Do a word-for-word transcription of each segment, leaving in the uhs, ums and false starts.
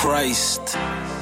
Christ.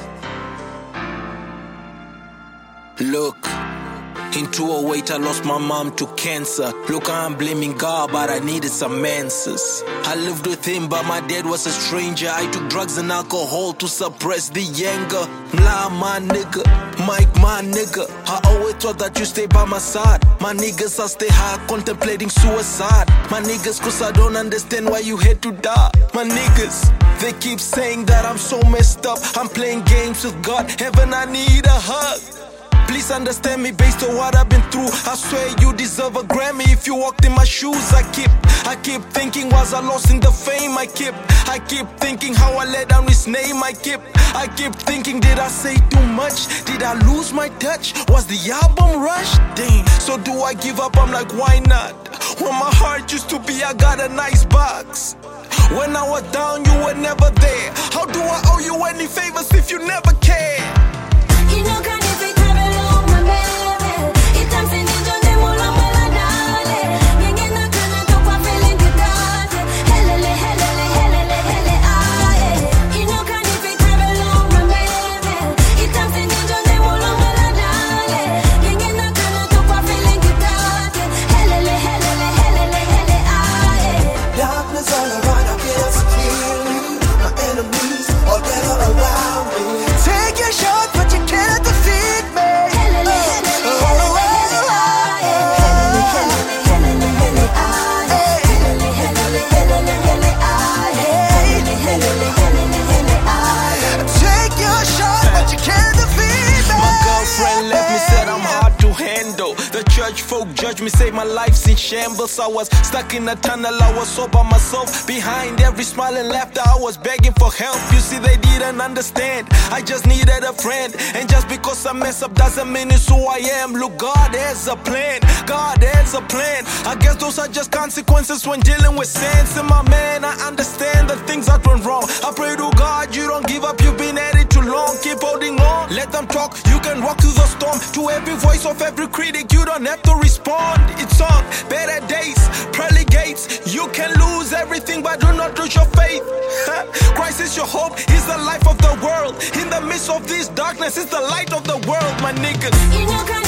Look, in two oh eight I lost my mom to cancer. Look, I'm blaming God, but I needed some answers. I lived with him, but my dad was a stranger. I took drugs and alcohol to suppress the anger. Nah, my nigga, Mike, my nigga, I always thought that you stay by my side. My niggas, I stay high contemplating suicide. My niggas, cause I don't understand why you had to die. My niggas, they keep saying that I'm so messed up. I'm playing games with God, heaven, I need a hug. Please understand me based on what I've been through. I swear you deserve a Grammy if you walked in my shoes. I keep, I keep thinking, was I lost in the fame? I keep, I keep thinking how I let down his name. I keep, I keep thinking, did I say too much? Did I lose my touch? Was the album rushed? Dang, so do I give up? I'm like, why not? When my heart used to be, I got a nice box. When I was down, you were never there. How do I owe you any favors if you never care? You know, can if it have a long my baby, it comes in the journey, more long well I dale. Yenge na kana to kwa feeling good date. Helele, helele, helele, hele aye. You know, can if it have a long my baby, it comes in the journey, more long well I dale. Yenge na kana to kwa feeling good date. Helele, helele, helele, hele aye. Darkness all around, I can't secure me. My enemies all gather around me. Take your shot, but you can't defeat me. Helele, helele, helele, helele aye. Helele, helele, helele, hele aye. Helele, helele, helele, hele aye. Take your shot, but you can't defeat me. My girlfriend left me, said I'm hard to handle. The church folk judge me, say my life's in shambles. I was stuck in a tunnel, I was all by myself. Behind every smile and laughter, I was begging for help. You see, they didn't understand, I just needed a friend. And just because I mess up doesn't mean it's who I am. Look, God has a plan, God has a plan. I guess those are just consequences when dealing with sins. And my man, I understand the things that went wrong. I pray to God you don't give up, you've been at it too long. Keep holding on, let them talk, you can walk through the storm. To every voice of every critic, you don't have to respond. It's on better days, pearly gates. You can lose everything, but do not lose your faith. Christ is your hope, He's the life of the world. In the midst of this darkness, it's the light of the world, my niggas. You know, can